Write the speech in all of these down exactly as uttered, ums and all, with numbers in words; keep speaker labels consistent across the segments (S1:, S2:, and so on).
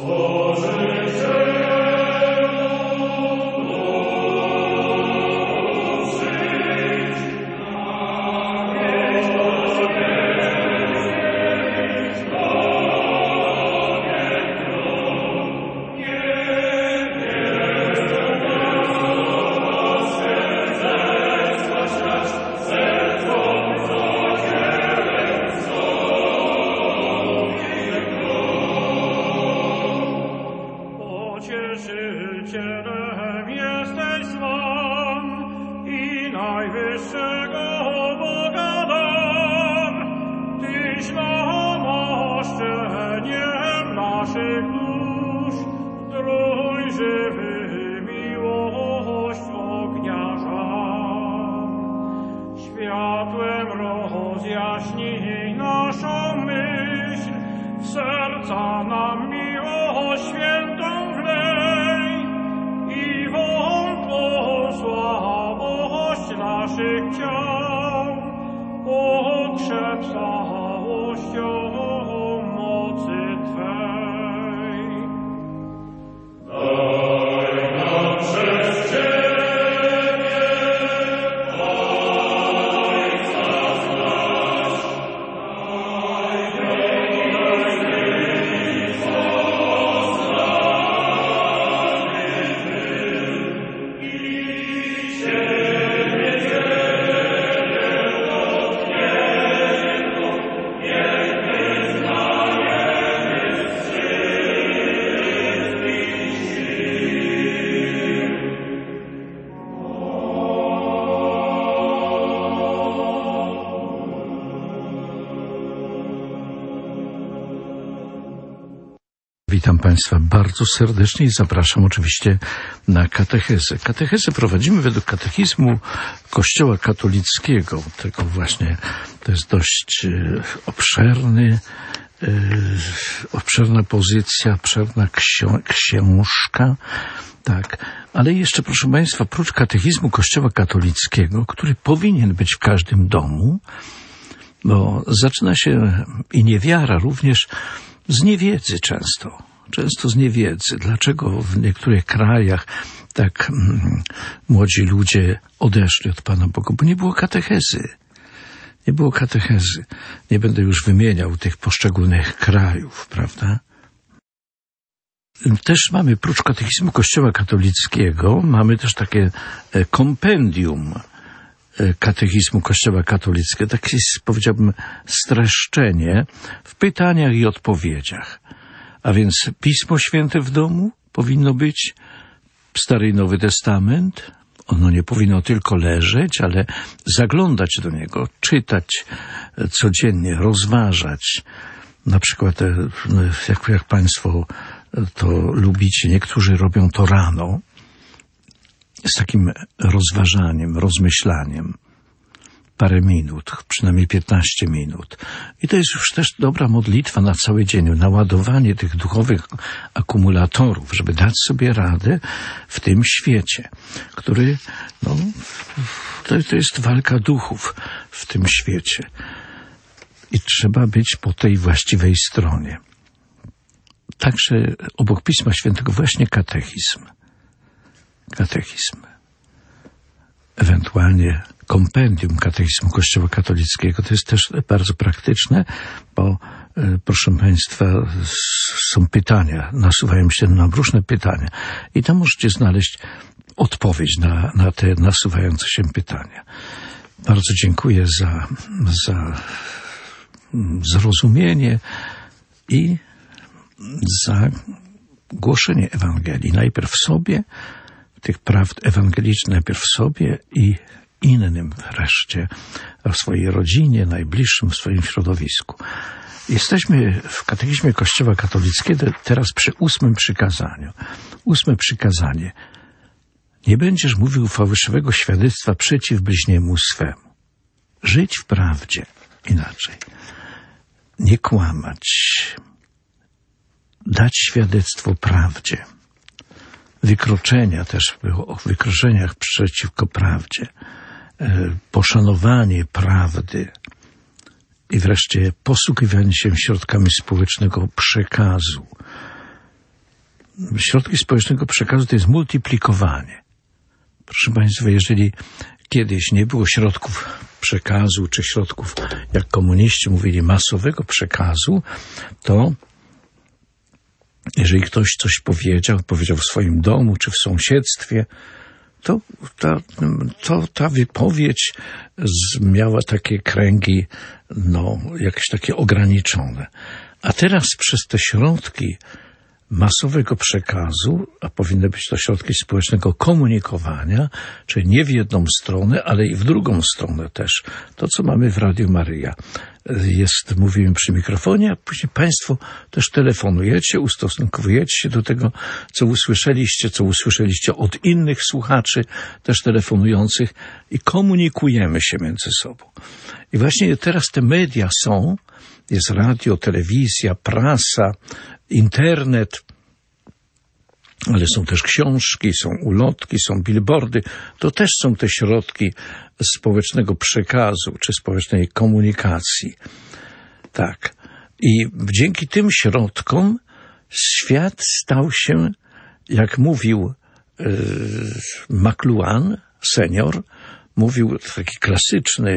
S1: Witam Państwa bardzo serdecznie i zapraszam oczywiście na katechezę. Katechezę prowadzimy według katechizmu Kościoła katolickiego. Tego właśnie, to jest dość e, obszerny, e, obszerna pozycja, obszerna ksio- książka. Tak, ale jeszcze, proszę Państwa, prócz katechizmu Kościoła katolickiego, który powinien być w każdym domu, bo zaczyna się i niewiara również z niewiedzy często. Często z niewiedzy. Dlaczego w niektórych krajach tak mm, młodzi ludzie odeszli od Pana Boga? Bo nie było katechezy. Nie było katechezy. Nie będę już wymieniał tych poszczególnych krajów, prawda? Też mamy, prócz katechizmu Kościoła katolickiego, mamy też takie kompendium katechizmu Kościoła katolickiego, takie, powiedziałbym, streszczenie w pytaniach i odpowiedziach. A więc Pismo Święte w domu powinno być, Stary i Nowy Testament, ono nie powinno tylko leżeć, ale zaglądać do niego, czytać codziennie, rozważać. Na przykład, jak, jak Państwo to lubicie, niektórzy robią to rano, z takim rozważaniem, rozmyślaniem. Parę minut, przynajmniej piętnaście minut. I to jest już też dobra modlitwa na cały dzień, naładowanie tych duchowych akumulatorów, żeby dać sobie radę w tym świecie, który, no, to, to jest walka duchów w tym świecie. I trzeba być po tej właściwej stronie. Także obok Pisma Świętego właśnie katechizm. Katechizm. Ewentualnie kompendium katechizmu Kościoła katolickiego. To jest też bardzo praktyczne, bo e, proszę Państwa, są pytania, nasuwają się nam różne pytania i tam możecie znaleźć odpowiedź na, na te nasuwające się pytania. Bardzo dziękuję za, za zrozumienie i za głoszenie Ewangelii. Najpierw sobie, tych prawd ewangelicznych najpierw sobie i innym wreszcie, w swojej rodzinie, najbliższym, w swoim środowisku. Jesteśmy w katechizmie Kościoła katolickiego teraz przy ósmym przykazaniu. Ósme przykazanie. Nie będziesz mówił fałszywego świadectwa przeciw bliźniemu swemu. Żyć w prawdzie. Inaczej. Nie kłamać. Dać świadectwo prawdzie. Wykroczenia też było o wykroczeniach przeciwko prawdzie. Poszanowanie prawdy i wreszcie posługiwanie się środkami społecznego przekazu. środki społecznego przekazu to jest multiplikowanie. Proszę Państwa, jeżeli kiedyś nie było środków przekazu, czy środków, jak komuniści mówili, masowego przekazu, to jeżeli ktoś coś powiedział, powiedział w swoim domu, czy w sąsiedztwie, to ta, to ta wypowiedź z, miała takie kręgi, no, jakieś takie ograniczone. A teraz przez te środki masowego przekazu, a powinny być to środki społecznego komunikowania, czyli nie w jedną stronę, ale i w drugą stronę też. To, co mamy w Radiu Maryja. Jest, mówimy przy mikrofonie, a później Państwo też telefonujecie, ustosunkowujecie się do tego, co usłyszeliście, co usłyszeliście od innych słuchaczy, też telefonujących i komunikujemy się między sobą. I właśnie teraz te media są, jest radio, telewizja, prasa, internet, ale są też książki, są ulotki, są billboardy. To też są te środki społecznego przekazu, czy społecznej komunikacji. Tak. I dzięki tym środkom świat stał się, jak mówił yy, McLuhan, senior, mówił taki klasyczny,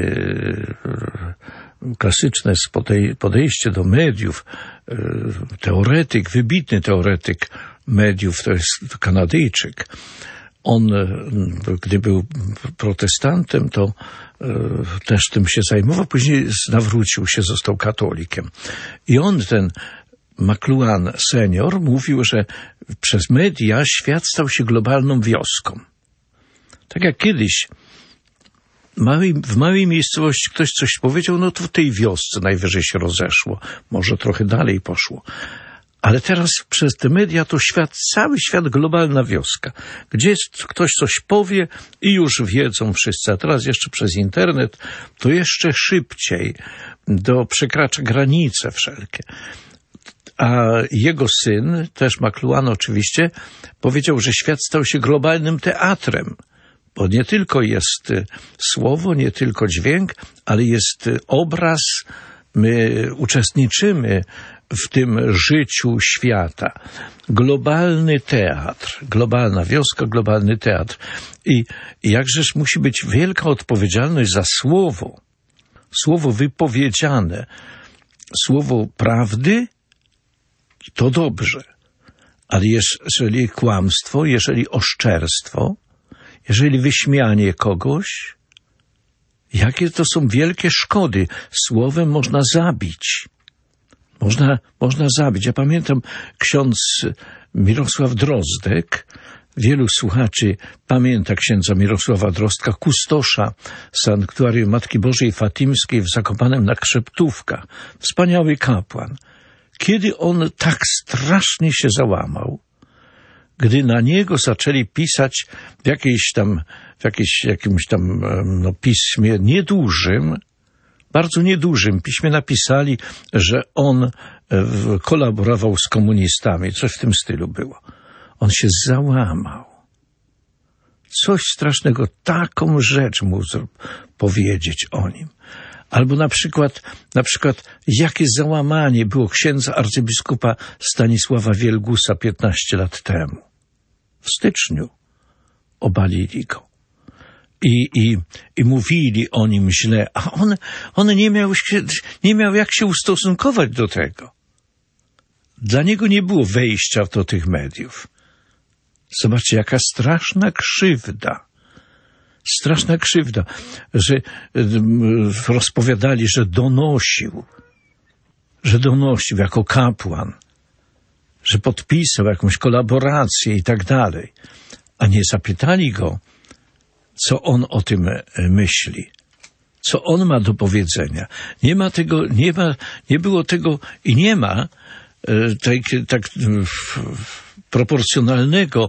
S1: yy, klasyczne podejście do mediów, teoretyk, wybitny teoretyk mediów, to jest Kanadyjczyk. On, gdy był protestantem, to też tym się zajmował, później nawrócił się, został katolikiem. I on, ten McLuhan senior, mówił, że przez media świat stał się globalną wioską. Tak jak kiedyś Małej, w małej miejscowości ktoś coś powiedział, no to w tej wiosce najwyżej się rozeszło. Może trochę dalej poszło. Ale teraz przez te media to świat, cały świat, globalna wioska. Gdzie ktoś coś powie i już wiedzą wszyscy. A teraz jeszcze przez internet to jeszcze szybciej do przekracza granice wszelkie. A jego syn, też McLuhan oczywiście, powiedział, że świat stał się globalnym teatrem. Bo nie tylko jest słowo, nie tylko dźwięk, ale jest obraz. My uczestniczymy w tym życiu świata. Globalny teatr, globalna wioska, globalny teatr. I jakżeż musi być wielka odpowiedzialność za słowo. Słowo wypowiedziane. Słowo prawdy, to dobrze. Ale jeżeli kłamstwo, jeżeli oszczerstwo, jeżeli wyśmianie kogoś, jakie to są wielkie szkody. Słowem można zabić. Można, można zabić. Ja pamiętam ksiądz Mirosław Drozdek. Wielu słuchaczy pamięta księdza Mirosława Drozdka, kustosza Sanktuarium Matki Bożej Fatimskiej w Zakopanem na Krzeptówkach. Wspaniały kapłan. Kiedy on tak strasznie się załamał, gdy na niego zaczęli pisać w jakiejś tam, w jakiejś, jakimś tam no, piśmie niedużym, bardzo niedużym piśmie napisali, że on w, kolaborował z komunistami. Coś w tym stylu było. On się załamał. Coś strasznego, taką rzecz mu powiedzieć o nim. Albo na przykład, na przykład, jakie załamanie było księdza arcybiskupa Stanisława Wielgusa piętnaście lat temu. W styczniu obalili go. I, i, i mówili o nim źle, a on, on nie miał się, nie miał jak się ustosunkować do tego. Dla niego nie było wejścia do tych mediów. Zobaczcie, jaka straszna krzywda. Straszna krzywda, że rozpowiadali, że donosił, że donosił jako kapłan, że podpisał jakąś kolaborację i tak dalej, a nie zapytali go, co on o tym myśli, co on ma do powiedzenia. Nie ma tego, nie ma, nie było tego i nie ma tak, tak proporcjonalnego,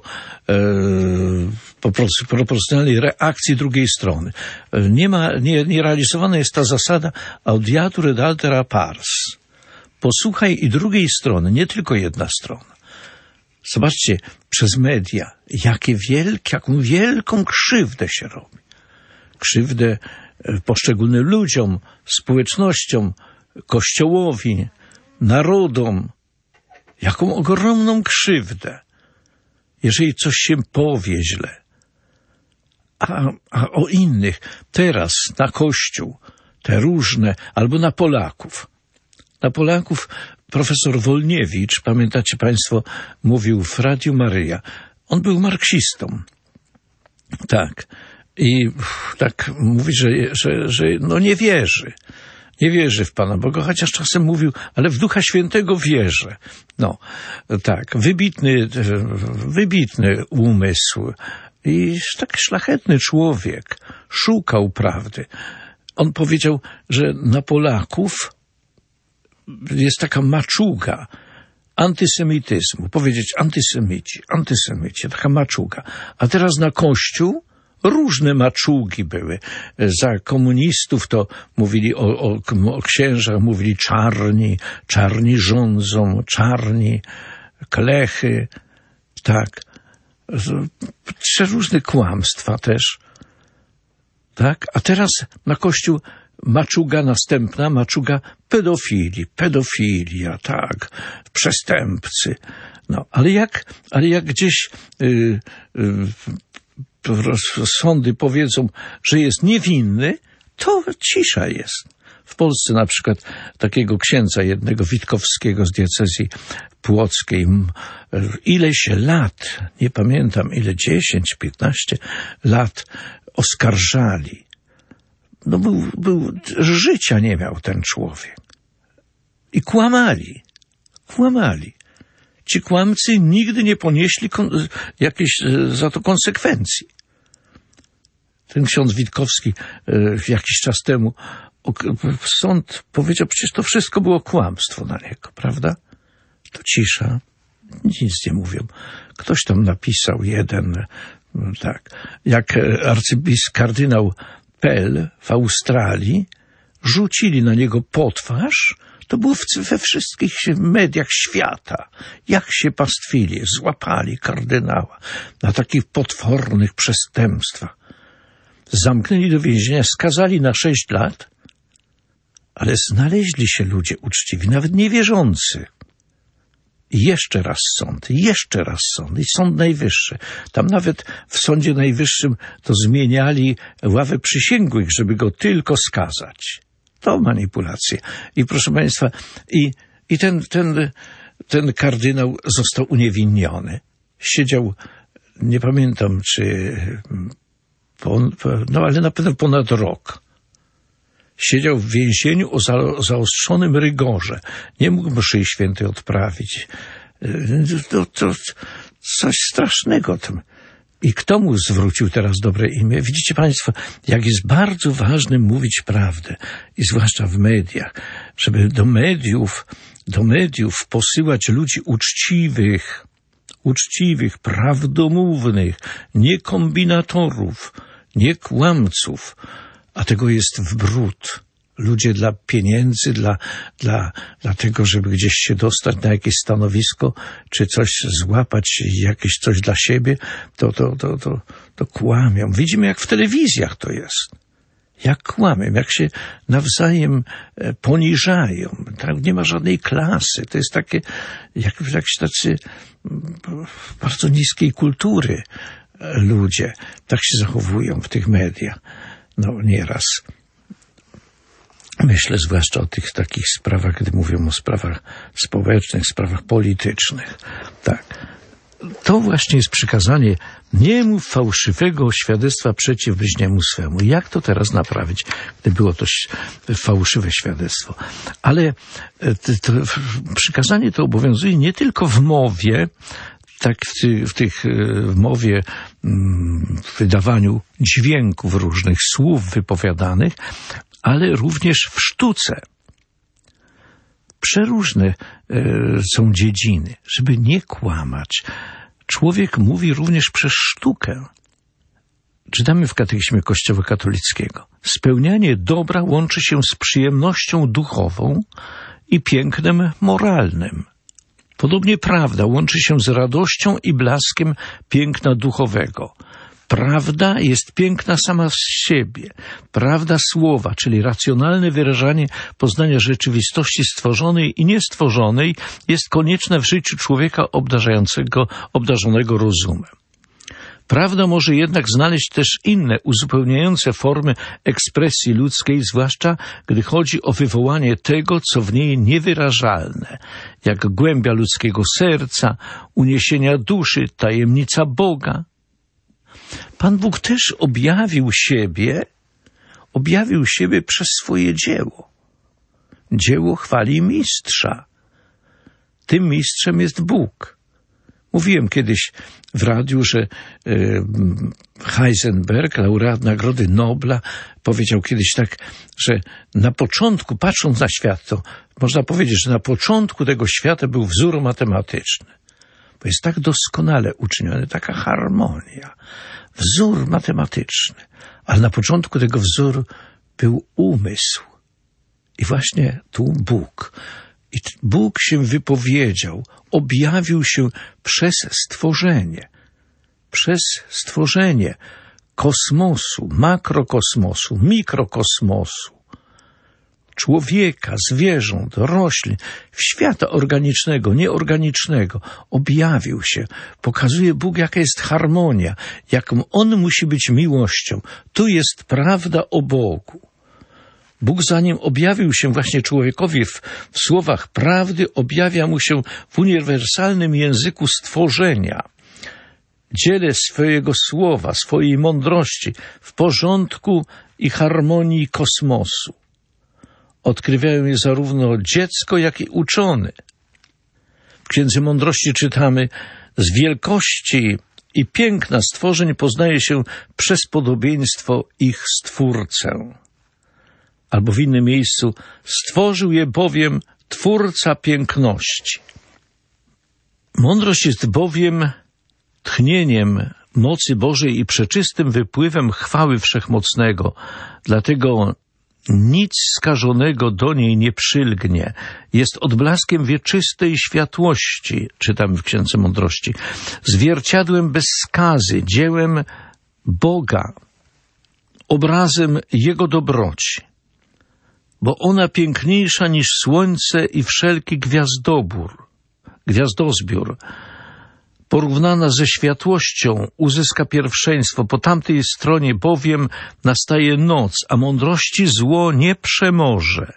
S1: proporcjonalnej reakcji drugiej strony. Nie ma, nie, nie realizowana jest ta zasada audiatur et altera pars. Posłuchaj i drugiej strony, nie tylko jedna strona. Zobaczcie, przez media, jakie wielkie, jaką wielką krzywdę się robi. Krzywdę poszczególnym ludziom, społecznościom, kościołowi, narodom. Jaką ogromną krzywdę. jeżeli coś się powie źle. A, a o innych, teraz na Kościół, te różne, albo na Polaków. Na Polaków profesor Wolniewicz, pamiętacie państwo, mówił w Radiu Maryja. On był marksistą. Tak. I tak mówi, że, że, że no nie wierzy. Nie wierzy w Pana Boga, chociaż czasem mówił, ale w Ducha Świętego wierzę. No, tak. Wybitny, wybitny umysł. I taki szlachetny człowiek. Szukał prawdy. On powiedział, że na Polaków jest taka maczuga antysemityzmu. Powiedzieć antysemici, antysemici, taka maczuga. A teraz na Kościół różne maczugi były. Za komunistów to mówili o, o, o księżach, mówili czarni, czarni rządzą, czarni, klechy, tak. Różne kłamstwa też. Tak? A teraz na Kościół maczuga następna, maczuga pedofili, pedofilia, tak, przestępcy. No, ale jak, ale jak gdzieś yy, yy, sądy powiedzą, że jest niewinny, to cisza jest. W Polsce na przykład takiego księdza jednego Witkowskiego z diecezji płockiej ileś lat, nie pamiętam ile, dziesięć, piętnaście lat oskarżali. No był, był, życia nie miał ten człowiek. I kłamali. Kłamali. Ci kłamcy nigdy nie ponieśli kon- jakiejś za to konsekwencji. Ten ksiądz Witkowski e, jakiś czas temu sąd powiedział, przecież to wszystko było kłamstwo na niego, prawda? To cisza. Nic nie mówią. Ktoś tam napisał jeden, tak, jak arcybiskup kardynał Pell w Australii rzucili na niego potwarz, to było we wszystkich mediach świata. Jak się pastwili, złapali kardynała na takich potwornych przestępstwach. Zamknęli do więzienia, skazali na sześć lat, ale znaleźli się ludzie uczciwi, nawet niewierzący. I jeszcze raz sąd, jeszcze raz sąd i Sąd Najwyższy. Tam nawet w Sądzie Najwyższym to zmieniali ławę przysięgłych, żeby go tylko skazać. To manipulacje. I proszę państwa, i, i ten, ten, ten kardynał został uniewinniony. Siedział, nie pamiętam czy, no ale na pewno ponad rok. Siedział w więzieniu o zaostrzonym rygorze. Nie mógł mszy świętej odprawić. To, to coś strasznego. I kto mu zwrócił teraz dobre imię? Widzicie państwo, jak jest bardzo ważne mówić prawdę. I zwłaszcza w mediach. Żeby do mediów, do mediów posyłać ludzi uczciwych, uczciwych, prawdomównych, nie kombinatorów, nie kłamców. A tego jest w bród. Ludzie dla pieniędzy, dla, dla, dla tego, żeby gdzieś się dostać na jakieś stanowisko, czy coś złapać, jakieś coś dla siebie, to, to, to, to, to kłamią. Widzimy, jak w telewizjach to jest. Jak kłamią, jak się nawzajem poniżają. Tak? Nie ma żadnej klasy. To jest takie, jak, jakieś tacy bardzo niskiej kultury ludzie. Tak się zachowują w tych mediach. No, nieraz. Myślę zwłaszcza o tych takich sprawach, gdy mówią o sprawach społecznych, sprawach politycznych. Tak. To właśnie jest przykazanie: nie mów fałszywego świadectwa przeciw bliźniemu swemu. Jak to teraz naprawić, gdy było to fałszywe świadectwo? Ale to, to, przykazanie to obowiązuje nie tylko w mowie, tak w, ty, w tych w mowie, w wydawaniu dźwięków różnych słów wypowiadanych, ale również w sztuce. Przeróżne e, są dziedziny, żeby nie kłamać. Człowiek mówi również przez sztukę. Czytamy w Katechizmie Kościoła katolickiego. Spełnianie dobra łączy się z przyjemnością duchową i pięknem moralnym. Podobnie prawda łączy się z radością i blaskiem piękna duchowego. Prawda jest piękna sama z siebie. Prawda słowa, czyli racjonalne wyrażanie poznania rzeczywistości stworzonej i niestworzonej, jest konieczne w życiu człowieka obdarzającego, obdarzonego rozumem. Prawda może jednak znaleźć też inne, uzupełniające formy ekspresji ludzkiej, zwłaszcza gdy chodzi o wywołanie tego, co w niej niewyrażalne, jak głębia ludzkiego serca, uniesienia duszy, tajemnica Boga. Pan Bóg też objawił siebie, objawił siebie przez swoje dzieło. Dzieło chwali mistrza. Tym mistrzem jest Bóg. Mówiłem kiedyś w radiu, że e, Heisenberg, laureat Nagrody Nobla, powiedział kiedyś tak, że na początku, patrząc na świat, to można powiedzieć, że na początku tego świata był wzór matematyczny. Bo jest tak doskonale uczyniony, taka harmonia. Wzór matematyczny. Ale na początku tego wzoru był umysł. I właśnie tu Bóg. I Bóg się wypowiedział, objawił się przez stworzenie. Przez stworzenie kosmosu, makrokosmosu, mikrokosmosu, człowieka, zwierząt, roślin, świata organicznego, nieorganicznego. Objawił się. Pokazuje Bóg, jaka jest harmonia, jaką On musi być miłością. Tu jest prawda o Bogu. Bóg, zanim objawił się właśnie człowiekowi w, w słowach prawdy, objawia mu się w uniwersalnym języku stworzenia. Dziele swojego słowa, swojej mądrości w porządku i harmonii kosmosu. Odkrywają je zarówno dziecko, jak i uczony. W Księdze Mądrości czytamy: z wielkości i piękna stworzeń poznaje się przez podobieństwo ich Stwórcę. Albo w innym miejscu: stworzył je bowiem Twórca piękności. Mądrość jest bowiem tchnieniem mocy Bożej i przeczystym wypływem chwały Wszechmocnego. Dlatego nic skażonego do niej nie przylgnie. Jest odblaskiem wieczystej światłości, czytamy w Księdze Mądrości, zwierciadłem bez skazy, dziełem Boga, obrazem Jego dobroci. Bo ona piękniejsza niż słońce i wszelki gwiazdobór, gwiazdozbiór. Porównana ze światłością uzyska pierwszeństwo, po tamtej stronie bowiem nastaje noc, a mądrości zło nie przemoże.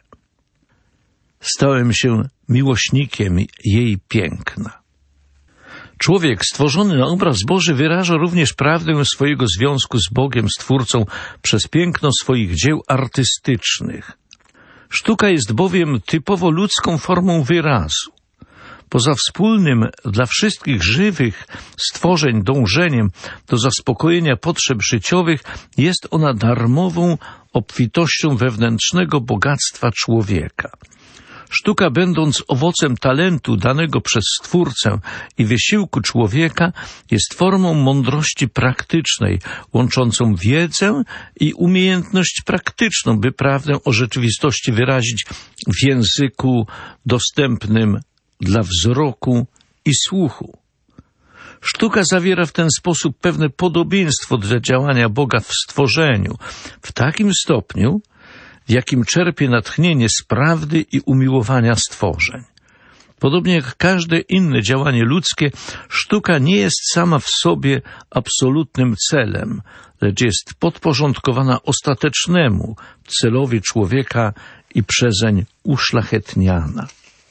S1: Stałem się miłośnikiem jej piękna. Człowiek stworzony na obraz Boży wyraża również prawdę swojego związku z Bogiem, Stwórcą, przez piękno swoich dzieł artystycznych. Sztuka jest bowiem typowo ludzką formą wyrazu. Poza wspólnym dla wszystkich żywych stworzeń dążeniem do zaspokojenia potrzeb życiowych, jest ona darmową obfitością wewnętrznego bogactwa człowieka. Sztuka, będąc owocem talentu danego przez Stwórcę i wysiłku człowieka, jest formą mądrości praktycznej, łączącą wiedzę i umiejętność praktyczną, by prawdę o rzeczywistości wyrazić w języku dostępnym dla wzroku i słuchu. Sztuka zawiera w ten sposób pewne podobieństwo do działania Boga w stworzeniu, w takim stopniu, w jakim czerpie natchnienie z prawdy i umiłowania stworzeń. Podobnie jak każde inne działanie ludzkie, sztuka nie jest sama w sobie absolutnym celem, lecz jest podporządkowana ostatecznemu celowi człowieka i przezeń uszlachetniana.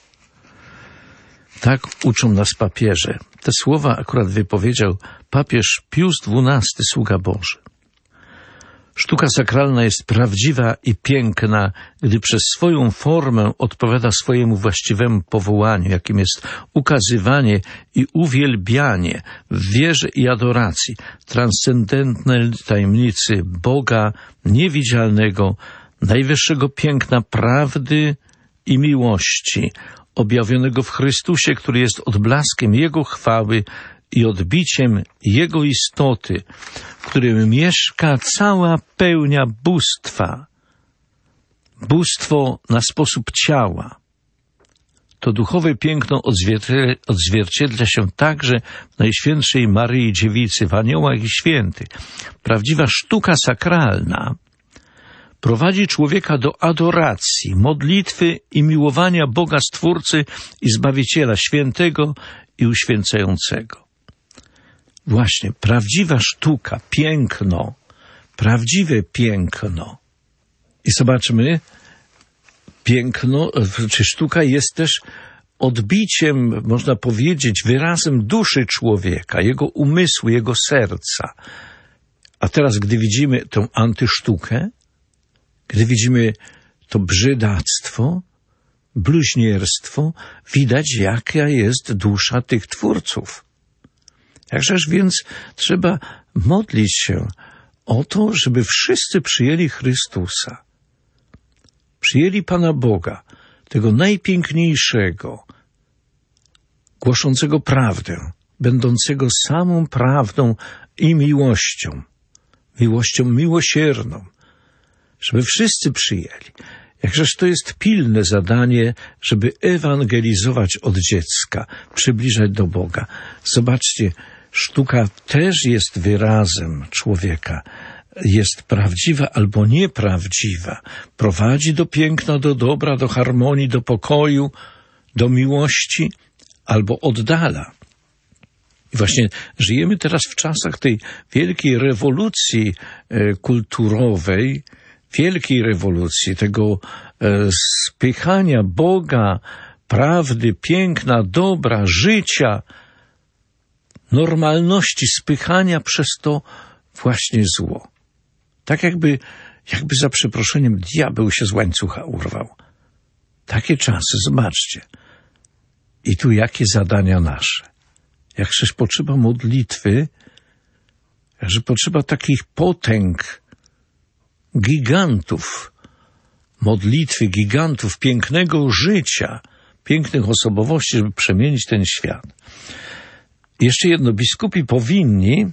S1: Tak uczą nas papieże. Te słowa akurat wypowiedział papież Pius dwunasty, sługa Boży. Sztuka sakralna jest prawdziwa i piękna, gdy przez swoją formę odpowiada swojemu właściwemu powołaniu, jakim jest ukazywanie i uwielbianie w wierze i adoracji transcendentnej tajemnicy Boga niewidzialnego, najwyższego piękna prawdy i miłości, objawionego w Chrystusie, który jest odblaskiem Jego chwały i odbiciem Jego istoty, w którym mieszka cała pełnia bóstwa. Bóstwo na sposób ciała. To duchowe piękno odzwierciedla, odzwierciedla się także w Najświętszej Maryi Dziewicy, w aniołach i świętych. Prawdziwa sztuka sakralna prowadzi człowieka do adoracji, modlitwy i miłowania Boga Stwórcy i Zbawiciela, świętego i uświęcającego. Właśnie, prawdziwa sztuka, piękno, prawdziwe piękno. I zobaczmy, piękno, czy sztuka jest też odbiciem, można powiedzieć, wyrazem duszy człowieka, jego umysłu, jego serca. A teraz, gdy widzimy tę antysztukę, gdy widzimy to brzydactwo, bluźnierstwo, widać, jaka jest dusza tych twórców. Jakżeż więc trzeba modlić się o to, żeby wszyscy przyjęli Chrystusa, przyjęli Pana Boga, tego najpiękniejszego, głoszącego prawdę, będącego samą prawdą i miłością, miłością miłosierną, żeby wszyscy przyjęli. Jakżeż to jest pilne zadanie, żeby ewangelizować od dziecka, przybliżać do Boga. Zobaczcie, sztuka też jest wyrazem człowieka. Jest prawdziwa albo nieprawdziwa. Prowadzi do piękna, do dobra, do harmonii, do pokoju, do miłości, albo oddala. I właśnie żyjemy teraz w czasach tej wielkiej rewolucji e, kulturowej, wielkiej rewolucji, tego e, spychania Boga, prawdy, piękna, dobra, życia, normalności, spychania przez to właśnie zło. Tak jakby, jakby za przeproszeniem diabeł się z łańcucha urwał. Takie czasy, zobaczcie. I tu jakie zadania nasze. Jakżeż potrzeba modlitwy, jakże potrzeba takich potęg, gigantów modlitwy, gigantów pięknego życia, pięknych osobowości, żeby przemienić ten świat. Jeszcze jedno, biskupi powinni,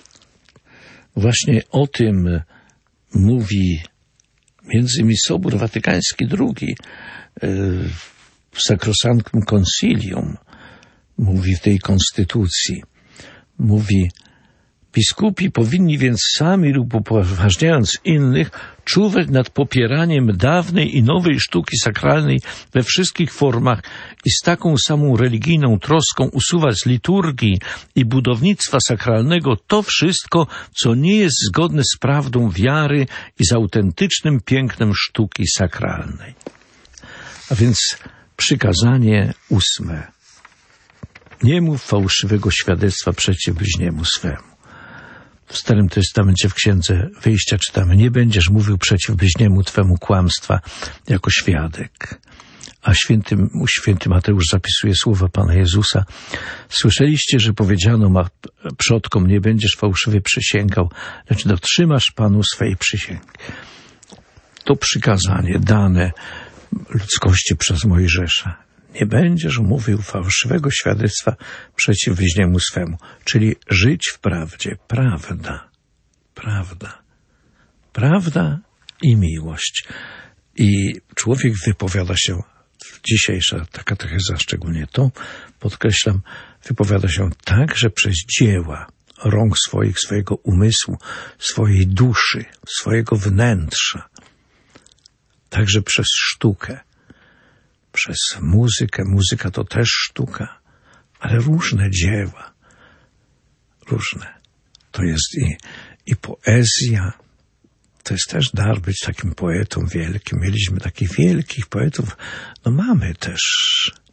S1: właśnie o tym mówi między innymi Sobór Watykański drugi, w Sacrosanctum Concilium, mówi w tej konstytucji, mówi: biskupi powinni więc sami lub upoważniając innych czuwać nad popieraniem dawnej i nowej sztuki sakralnej we wszystkich formach i z taką samą religijną troską usuwać z liturgii i budownictwa sakralnego to wszystko, co nie jest zgodne z prawdą wiary i z autentycznym pięknem sztuki sakralnej. A więc przykazanie ósme. Nie mów fałszywego świadectwa przeciw bliźniemu swemu. W Starym Testamencie w Księdze Wyjścia czytamy: nie będziesz mówił przeciw bliźniemu twemu kłamstwa jako świadek. A święty, święty Mateusz zapisuje słowa Pana Jezusa: słyszeliście, że powiedziano ma przodkom, nie będziesz fałszywie przysięgał, lecz dotrzymasz Panu swej przysięgi. To przykazanie dane ludzkości przez Mojżesza. Nie będziesz mówił fałszywego świadectwa przeciw bliźniemu swemu, czyli żyć w prawdzie. Prawda, prawda, prawda i miłość. I człowiek wypowiada się, dzisiejsza ta katecheza szczególnie to, podkreślam, wypowiada się także przez dzieła rąk swoich, swojego umysłu, swojej duszy, swojego wnętrza. Także przez sztukę. Przez muzykę. Muzyka to też sztuka, ale różne dzieła. Różne. To jest i, i poezja. To jest też dar być takim poetą wielkim. Mieliśmy takich wielkich poetów. No mamy też.